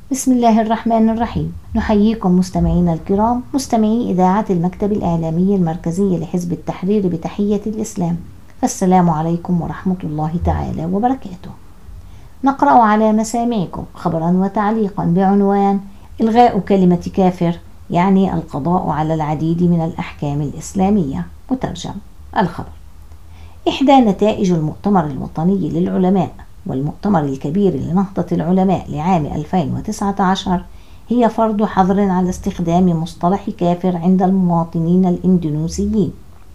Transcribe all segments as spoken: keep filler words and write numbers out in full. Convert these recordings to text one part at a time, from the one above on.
بسم الله الرحمن الرحيم. نحييكم مستمعينا الكرام، مستمعي إذاعة المكتب الإعلامي المركزي لحزب التحرير بتحية الإسلام، فالسلام عليكم ورحمة الله تعالى وبركاته. نقرأ على مسامعكم خبرا وتعليقا بعنوان إلغاء كلمة كافر يعني القضاء على العديد من الأحكام الإسلامية. مترجم الخبر: إحدى نتائج المؤتمر الوطني للعلماء والمؤتمر الكبير لنهضة العلماء لعام ألفين وتسعة عشر هي فرض حظر على استخدام مصطلح كافر عند المواطنين الإندونيسيين.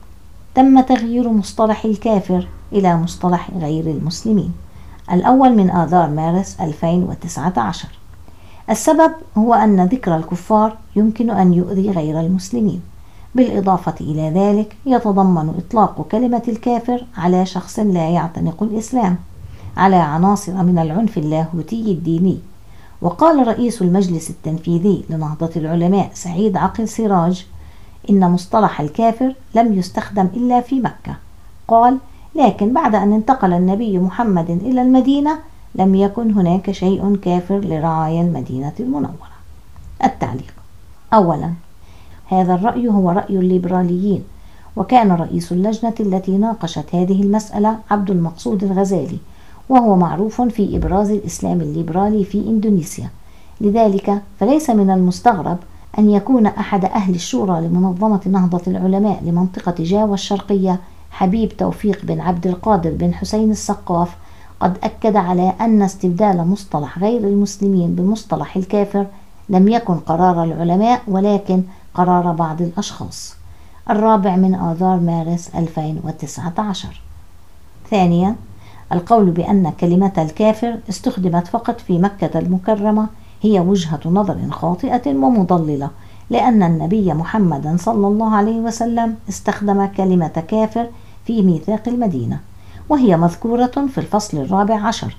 تم تغيير مصطلح الكافر إلى مصطلح غير المسلمين الأول من آذار مارس ألفين وتسعة عشر. السبب هو أن ذكر الكفار يمكن أن يؤذي غير المسلمين. بالإضافة إلى ذلك يتضمن إطلاق كلمة الكافر على شخص لا يعتنق الإسلام على عناصر من العنف اللاهوتي الديني. وقال رئيس المجلس التنفيذي لنهضة العلماء سعيد عقل سراج إن مصطلح الكافر لم يستخدم إلا في مكة. قال: لكن بعد أن انتقل النبي محمد إلى المدينة لم يكن هناك شيء كافر لرعايا المدينة المنورة. التعليق: أولا، هذا الرأي هو رأي الليبراليين، وكان رئيس اللجنة التي ناقشت هذه المسألة عبد المقصود الغزالي، وهو معروف في إبراز الإسلام الليبرالي في إندونيسيا. لذلك فليس من المستغرب أن يكون أحد أهل الشورى لمنظمة نهضة العلماء لمنطقة جاوا الشرقية حبيب توفيق بن عبد القادر بن حسين السقاف قد أكد على أن استبدال مصطلح غير المسلمين بمصطلح الكافر لم يكن قرار العلماء ولكن قرار بعض الأشخاص. الرابع من آذار مارس ألفين وتسعة عشر. ثانيا، القول بأن كلمة الكافر استخدمت فقط في مكة المكرمة هي وجهة نظر خاطئة ومضللة، لأن النبي محمد صلى الله عليه وسلم استخدم كلمة كافر في ميثاق المدينة، وهي مذكورة في الفصل الرابع عشر،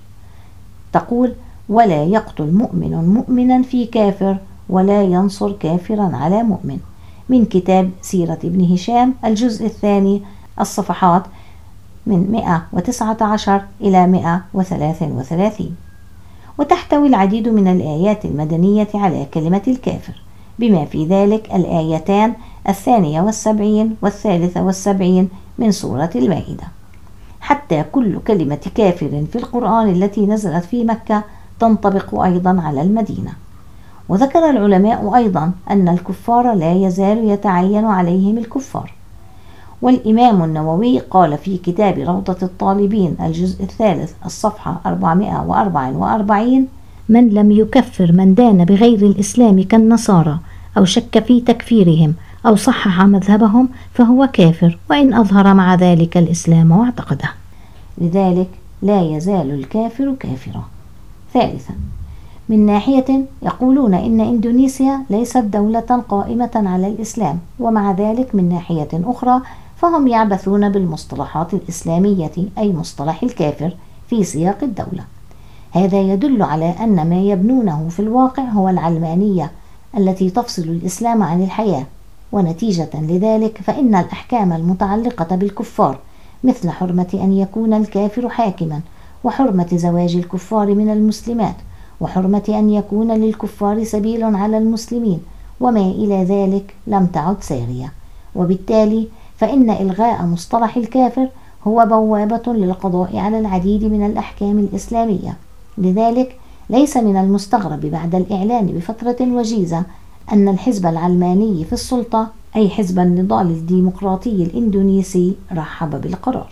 تقول: ولا يقتل مؤمن مؤمنا في كافر ولا ينصر كافرا على مؤمن، من كتاب سيرة ابن هشام الجزء الثاني الصفحات من مئة وتسعة عشر إلى مئة وثلاثة وثلاثين. وتحتوي العديد من الآيات المدنية على كلمة الكافر، بما في ذلك الآيتان الثانية والسبعين والثالثة والسبعين من سورة المائدة. حتى كل كلمة كافر في القرآن التي نزلت في مكة تنطبق أيضا على المدينة. وذكر العلماء أيضا أن الكفار لا يزال يتعين عليهم الكفار. والإمام النووي قال في كتاب روضة الطالبين الجزء الثالث الصفحة أربعمئة وأربعة وأربعين: من لم يكفر من دان بغير الإسلام كالنصارى أو شك في تكفيرهم أو صحح مذهبهم فهو كافر، وإن أظهر مع ذلك الإسلام واعتقده. لذلك لا يزال الكافر كافرا. ثالثا، من ناحية يقولون إن إندونيسيا ليست دولة قائمة على الإسلام، ومع ذلك من ناحية أخرى فهم يعبثون بالمصطلحات الإسلامية أي مصطلح الكافر في سياق الدولة. هذا يدل على أن ما يبنونه في الواقع هو العلمانية التي تفصل الإسلام عن الحياة. ونتيجة لذلك فإن الأحكام المتعلقة بالكفار مثل حرمة أن يكون الكافر حاكما، وحرمة زواج الكفار من المسلمات، وحرمة أن يكون للكفار سبيل على المسلمين، وما إلى ذلك لم تعد سارية. وبالتالي فإن إلغاء مصطلح الكافر هو بوابة للقضاء على العديد من الأحكام الإسلامية. لذلك ليس من المستغرب بعد الإعلان بفترة وجيزة أن الحزب العلماني في السلطة أي حزب النضال الديمقراطي الإندونيسي رحب بالقرار.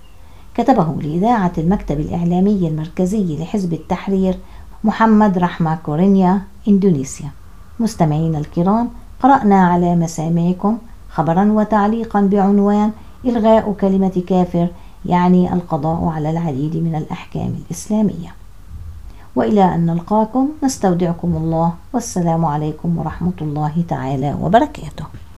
كتبه لإذاعة المكتب الإعلامي المركزي لحزب التحرير محمد رحمة كورينيا، إندونيسيا. مستمعين الكرام، قرأنا على مسامعكم خبرا وتعليقا بعنوان إلغاء كلمة كافر يعني القضاء على العديد من الأحكام الإسلامية. وإلى أن نلقاكم نستودعكم الله، والسلام عليكم ورحمة الله تعالى وبركاته.